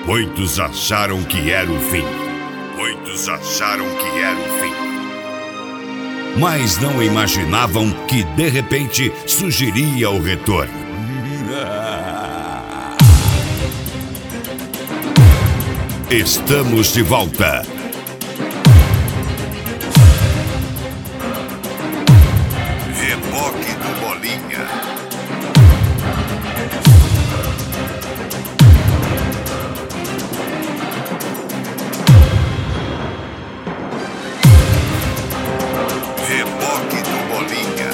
Muitos acharam que era o fim. Muitos acharam que era o fim. Mas não imaginavam que de repente surgiria o retorno. Estamos de volta. Reboque do Bolinha. Reboque do Bolinha.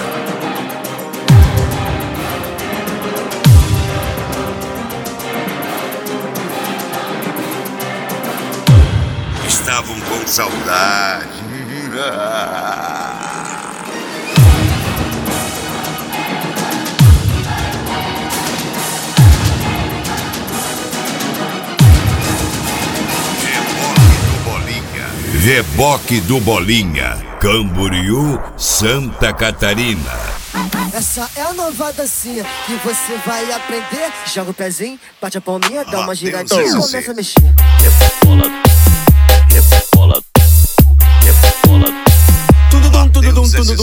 Estavam com saudade. Reboque do Bolinha, Camboriú, Santa Catarina. Essa é a nova dancinha que você vai aprender. Joga o pezinho, bate a palminha, dá uma giradinha e começa a mexer. Rebola, rebola, rebola. Tudo dum. Rebola,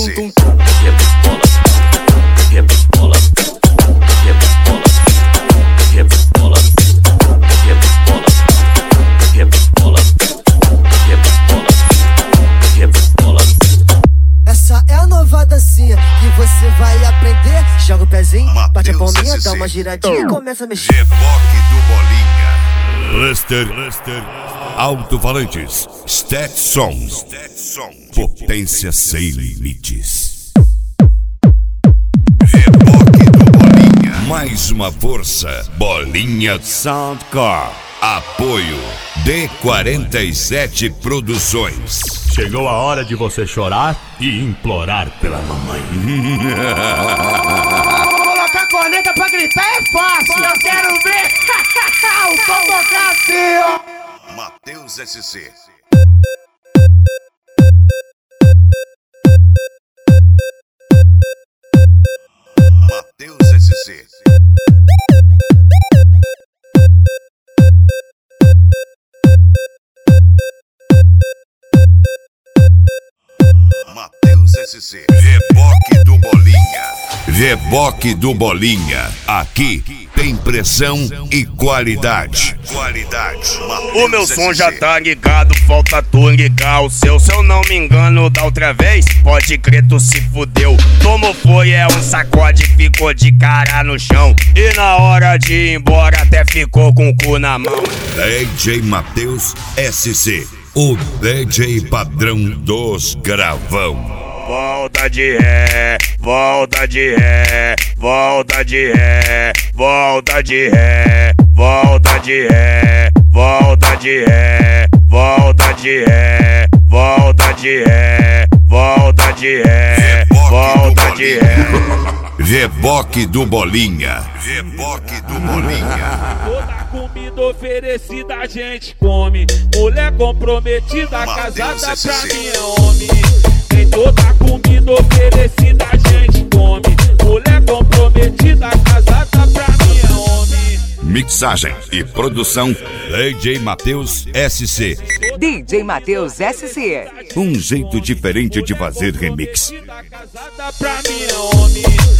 rebola, rebola, rebola, rebola, rebola, rebola. Essa é a nova dancinha que você vai aprender. Joga o pezinho, bate a palminha, dá uma giradinha e começa a mexer. Reboque do Bolinha. Luster, alto-falantes, Stetson, potência sem limites. Reboque do Bolinha. Mais uma força, Bolinha Soundcore. Apoio D47 Produções. Chegou a hora de você chorar e implorar pela mamãe. Colocar corneta pra gritar é fácil. Eu quero ver o som tocar assim, ó. Matheus SC. Matheus SC. Matheus SC. Reboque do Bolinha. Reboque do Bolinha. Aqui tem pressão e qualidade. O meu som já tá ligado, falta tu ligar o seu. Se eu não me engano da outra vez, pode crer tu se fudeu. Tomou foi é um sacode, ficou de cara no chão. E na hora de ir embora até ficou com o cu na mão. DJ Matheus SC. O DJ padrão dos gravão. Volta de ré, volta de ré, volta de ré, volta de ré, volta de ré, volta de ré, volta de ré, volta de ré, volta de ré, volta de ré. Reboque do Bolinha. Reboque do Bolinha. Toda comida oferecida a gente come. Mulher comprometida, casada pra mim é homem. Tem toda comida oferecida a gente come. Mulher comprometida, casada pra mim é homem. Mixagem e produção DJ Matheus SC. DJ Matheus SC. Um jeito diferente de fazer remix. Casada pra mim é homem.